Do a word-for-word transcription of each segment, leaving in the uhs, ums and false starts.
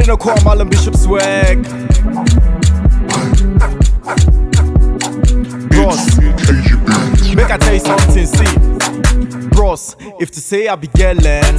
no call Marlon Bishop swag. Bros, make I tell you something, see. Bros, if to say I be gelling,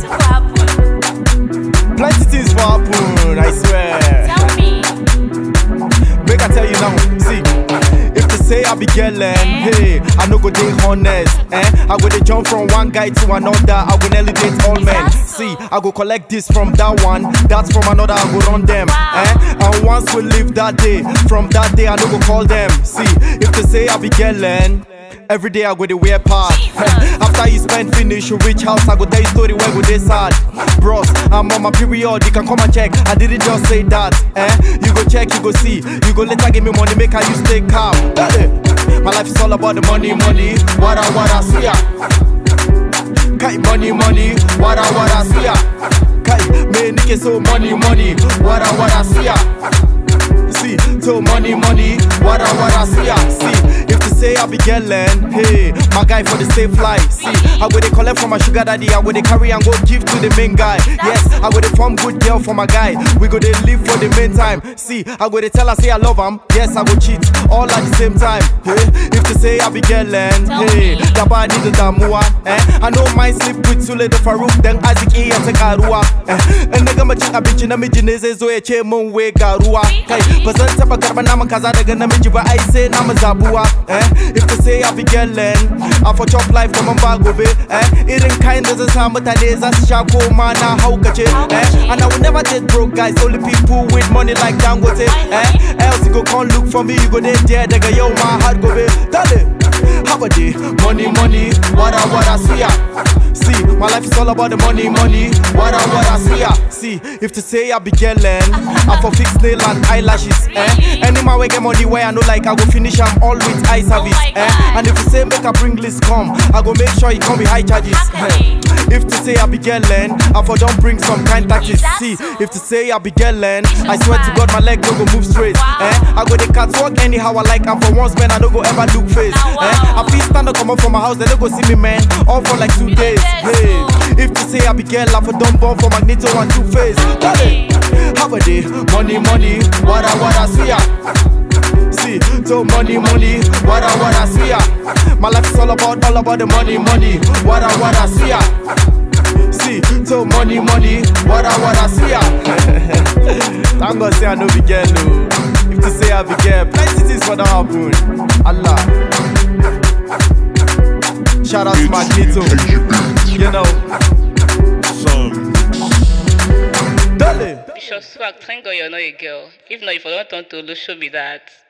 plenty things will happen, I swear. Tell me. Make I tell you now, see. If to say I be gelling, hey, I no go dey honest, eh? I go dey jump from one guy to another, I go nearly date all men. See, I go collect this from that one, that's from another, I go run them, eh? And once we leave that day, from that day I no go call them. See, if to say I be gelling, every day I go dey wear part. After you spend finish, you reach house, I go tell you story where go dey sad. Bros, I'm on my period, you can come and check. I didn't just say that, eh? You go check, you go see. You go later give me money, make I you stay calm. My life is all about the money, money. Wada wada see ya. Kai money, money. Wada wada see ya. Kai me nike so money, money. Wada wada see ya. See, so money, money. Wada wada see ya. See. If to say I be gelling, hey, my guy for the safe flight. See, I go dey collect from my sugar daddy, I go dey carry and go give to the main guy. Yes, I go dey form good girl for my guy. We go dey live for the main time. See, I go dey tell her say I love him. Yes, I go cheat all at the same time. Hey, if to say I be gelling, hey, that boy need the damua. Eh, I know my sleep with Sule the Farouk, then Isaac E and Tekarua. Eh, and nigga machin a bitch in a mijinese zo e che mon we garua. Hey, person tapa karba nama kaza daga na miji ba I say nama zabua. Eh, if to say I be gelling, I for chop life from Mbago be. Eh, it ain't kind of some mutane za shako mana how kache. Eh, and I will never date broke guys, only people with money like Dangote. Eh, else you go come look for me, you go there there, daga yo my heart go be. Dale, how about it? Money, money, wada wada see ya. See, my life is all about the money, money. Wada wada see ya. See, if to say I be gelling, I for fix nail and eyelashes. Eh, any man we get money where I know like I go finish I'm all with eye service. Eh, and if you say make a bring list come, I go make sure it come with high charges. Eh, if to say I be gelling, I for don't bring some kind taxes. See, if to say I be gelling, I swear to God my leg no go move straight. Eh, I go the catwalk anyhow I like, and for once man I don't go ever look face. Eh, I feel stand up come up from my house, they don't go see me man, all for like two days. Hey, if to say I be girl, I for dumb bomb for Magneto and Two Face. Dale, how about it? Money, money, wada wada see ya. See, so money, money, wada wada see ya. My life is all about, all about the money, money, wada wada see ya. See, so money, money, wada wada see ya. Thank God say I know be girl, no. If to say I be girl, plenty things for that happen. Allah. Shout out to Magneto. You know. Dale. Bishop Swag, thank God you're not a girl. If not, if I don't turn to show me that.